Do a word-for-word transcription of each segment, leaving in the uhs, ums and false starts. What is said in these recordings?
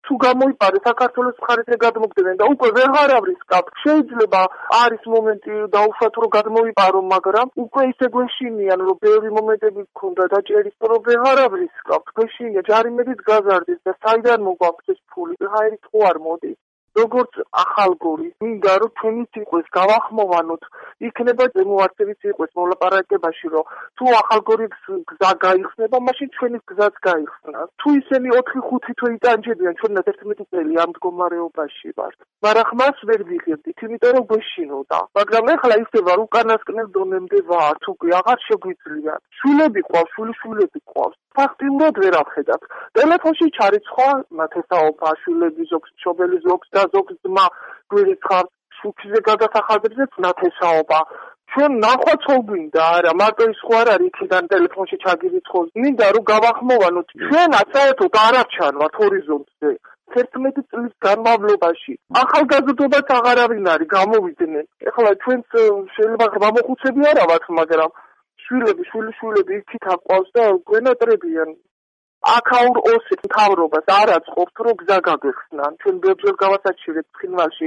თუ გამოიპარე საქართველოს მხარეს გადმოგდნენ და უკვე ვეღარ ავრისკავთ, შეიძლება არის მომენტი დაუშვათ რომ გადმოიპარო, მაგრამ უკვე ისე გვეშინიან რომ ბევრი მომენტები გქონდა დაჭერის რომ ვეღარ ავრისკავთ, გვეშინია ჯარიმედით გაზარდეს და საიდან მოგვაქვს ეს ფული, ვეღარით ხო არ მოდის. როგორც ახალგორი, მინდა რომ ჩვენიც იყოს გავახმოვანოთ, იქნება ზემოარჩევის იყოს მოლაპარაკებაში, რომ თუ ახალგორის გზა გაიხსნება, მაშინ ჩვენის გზაც გაიხსნა. თუ ისინი ოთხი ხუთი თვე იტანჯებიან, ჩვენაც ერთმეტი წელი ამ მდგომარეობაში ვართ. მაგრამ ხმას ვერ ვიღებდით, იმიტომ რომ გვეშინოდა. მაგრამ ეხლა ისევა რომ უკანასკნელ დონემდე ვართ, უკვე აღარ შეგვიძლიათ. შვილები ყავს, შვილიშვილები ყავს. ფაქტიურად ვერ ახედავთ. ტელეფონში ჩარიცხვა ნათესაობა, შვილები ზოგს მშობელი ზოგს და ზოგს ძმა გვირიცხავს, შუქზე გადასახადებზეც ნათესაობა. ჩვენ ნახვაც გვინდა არა, მარტო ის ხო არ არის იქიდან ტელეფონში ჩაგირიცხოს. მინდა რომ გავახმოვანოთ, ჩვენაც საერთოდ არ არჩანვართ ჰორიზონტზე. ერთმეტი წლის განმავლობაში ახალგაზრდობაც აღარავინ არის გამოვიდნენ. ეხლა ჩვენც შეიძლება გამოხუცები არა ვართ, მაგრამ შვილები, შვილიშვილები იქით აყვავს და გვენატრებიან. აქაურ ოსეთ მთავრობას არ აწყობთ, რომ გზა გაგვეხსნან. ჩვენ ბევრჯერ გავასაჩივრეთ ცხინვალში,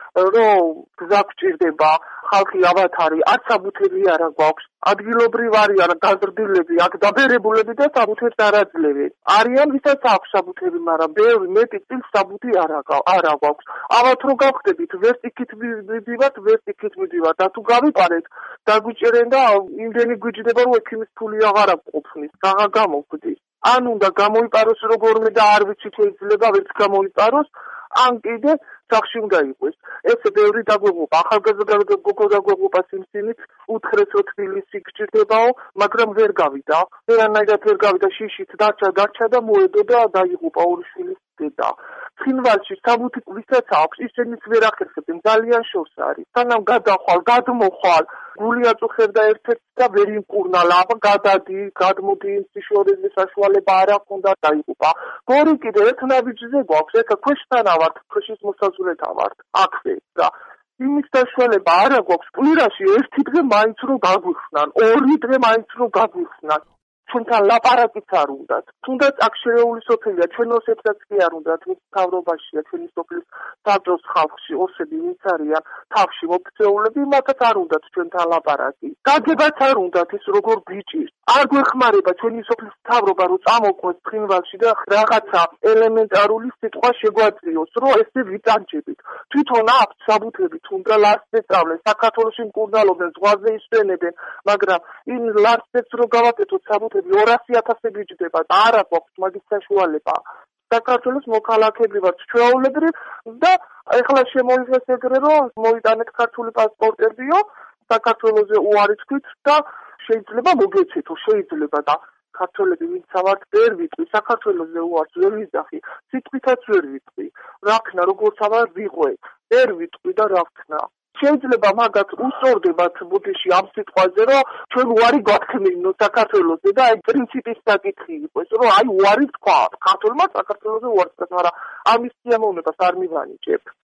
რომ გზა გვჭირდება, ხალხი ავათარი, არც საბუთები არა გვაქვს. ადგილობრივ არიან გაზრდილები, აქ დაბერებულები და საბუთებს არ აძლევენ. არიან ვისაც აქვს საბუთები, მაგრამ ბევრი მეტი წილს საბუთი არა გვაქვს. ავათ რო გავხდებით, ვერც იქით მივიდივართ, ვერც იქით მივიდივართ და თუ გავიპარეთ, დაგვიჭერენ და იმდენი გვიჯდება, რომ ექიმის ფული აღარ ყოფნის, რაღა გამოგვდის. ან უნდა გამოიპაროს როგორმე და არ ვიცი შეიძლება ვერც გამოიპაროს, ან კიდე სახში უნდა იყოს. ესე ბევრი დაგვეღუპა, ახალგაზრდა გოგო დაგვეღუპა სიმსიმით, უთხრესო თბილისი გჭირდებაო, მაგრამ ვერ გავიდა. ვერანაირად ვერ გავიდა, შიშით დარჩა, დარჩა და მოედო და დაიღუპა ორი შვილის დედა. ცხინვალში საბუთი ვისაც აქვს, ისინიც ვერ ახერხებენ, ძალიან შორს არის. სანამ გადახვალ, გადმოხვალ, გული აწუხებდა ერთ-ერთს და ვერ იმკურნალა, აბა გადადი, გადმოდი, სიშორეზე საშუალება არ აქვს, უნდა დაიღუპა. გორი კიდე ერთ ნაბიჯზე გვაქვს, ეხა ქვეშთან ავართ, ქვეშის მოსაზულეთა ვართ, აქვე და იმის საშუალება არა გვაქვს, კვირაში ერთი დღე მაინც რომ გაგვიხსნან, ორი დღე მაინც რომ გაგვიხსნან. ჩვენთან ლაპარაკიც არ უნდათ. თუნდაც აქ შერეული სოფელია, ჩვენ ოსებსაც კი არ უნდათ, ვინც მთავრობაშია, ჩვენი სოფლის საბჭოს ხალხში, ოსები ვინც არიან, თავში მოფცეულები, მათაც არ უნდათ ჩვენთან ლაპარაკი. გაგებაც არ უნდათ ის როგორ გვიჭირს. არ გვეხმარება ჩვენი სოფლის მთავრობა, რომ წამოყვეს ცხინვალში და რაღაცა ელემენტარული სიტყვა შეგვაწიოს, რომ ესე ვიტანჯებით. თვითონ აქვს საბუთები, თუნდა ლარსწავლენ, საქართველოში მკურნალობენ, ზღვაზე ისვენებენ, მაგრამ იმ ლარსებს რო გავაკეთოთ საბუთები ორასი ათასები იჯდება და არ აქვს მაგის საშუალება. საქართველოს მოქალაქეები ვართ ჩვეულებრივ და ეხლა შემოიღეს ეგრე რომ მოიტანეთ ქართული პასპორტებიო, საქართველოზე უარი თქვით და შეიძლება მოგეცეთო, შეიძლება და ქართველები ვინც ვართ ვერ ვიტყვი, საქართველოზე უარს ვერ ვიძახი, სიტყვითაც ვერ ვიტყვი. რა ქნა, როგორც ავარ ვიყვე, ვერ ვიტყვი და რა ქნა. შეიძლება მაგათ უსწორდებათ ბუდეში ამ სიტყვაზე, რომ ჩვენ უარი გვაქმნინო საქართველოზე და აი პრინციპის საკითხი იყოს, რომ აი უარი თქვა ქართველმა საქართველოზე უარი თქვა, მაგრამ ამის სიამოვნებას არ მივანიჭებ.